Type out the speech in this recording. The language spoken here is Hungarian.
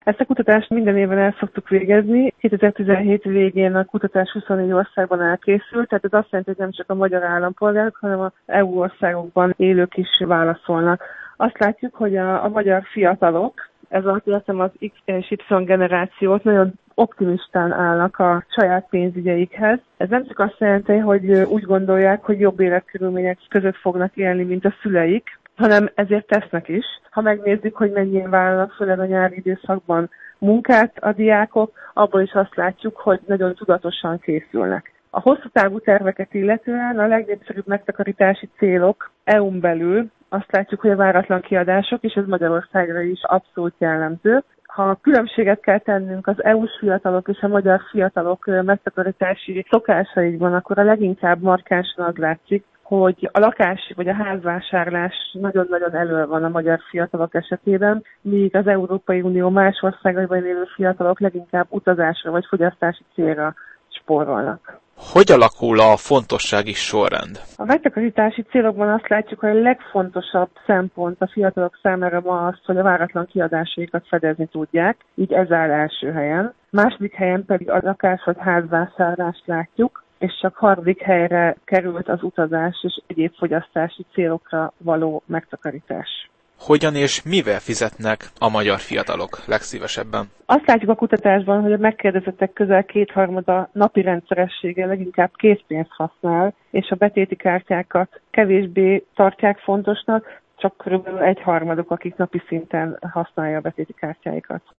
Ezt a kutatást minden évben el szoktuk végezni. 2017 végén a kutatás 24 országban elkészült, tehát ez azt jelenti, hogy nem csak a magyar állampolgárok, hanem az EU országokban élők is válaszolnak. Azt látjuk, hogy a magyar fiatalok, ez alatt értem az X és Y generációt, nagyon optimistán állnak a saját pénzügyeikhez. Ez nem csak azt jelenti, hogy úgy gondolják, hogy jobb életkörülmények között fognak élni, mint a szüleik, hanem ezért tesznek is. Ha megnézzük, hogy mennyien vállalnak, főleg a nyári időszakban munkát a diákok, abból is azt látjuk, hogy nagyon tudatosan készülnek. A hosszú távú terveket illetően a legnépszerűbb megtakarítási célok EU-n belül azt látjuk, hogy a váratlan kiadások, és ez Magyarországra is abszolút jellemző. Ha különbséget kell tennünk az EU-s fiatalok és a magyar fiatalok megtakarítási szokásaiban, akkor a leginkább markánsan az látszik, hogy a lakás vagy a házvásárlás nagyon-nagyon elől van a magyar fiatalok esetében, míg az Európai Unió más országaiban élő fiatalok leginkább utazásra vagy fogyasztási célra spórolnak. Hogy alakul a fontossági sorrend? A megtakarítási célokban azt látjuk, hogy a legfontosabb szempont a fiatalok számára ma az, hogy a váratlan kiadásaikat fedezni tudják, így ez áll első helyen. Második helyen pedig a lakás vagy házvásárlást látjuk, és csak harmadik helyre került az utazás és egyéb fogyasztási célokra való megtakarítás. Hogyan és mivel fizetnek a magyar fiatalok legszívesebben? Azt látjuk a kutatásban, hogy a megkérdezettek közel kétharmada napi rendszerességgel leginkább készpénzt használ, és a betéti kártyákat kevésbé tartják fontosnak, csak körülbelül egyharmaduk, akik napi szinten használja a betéti kártyáikat.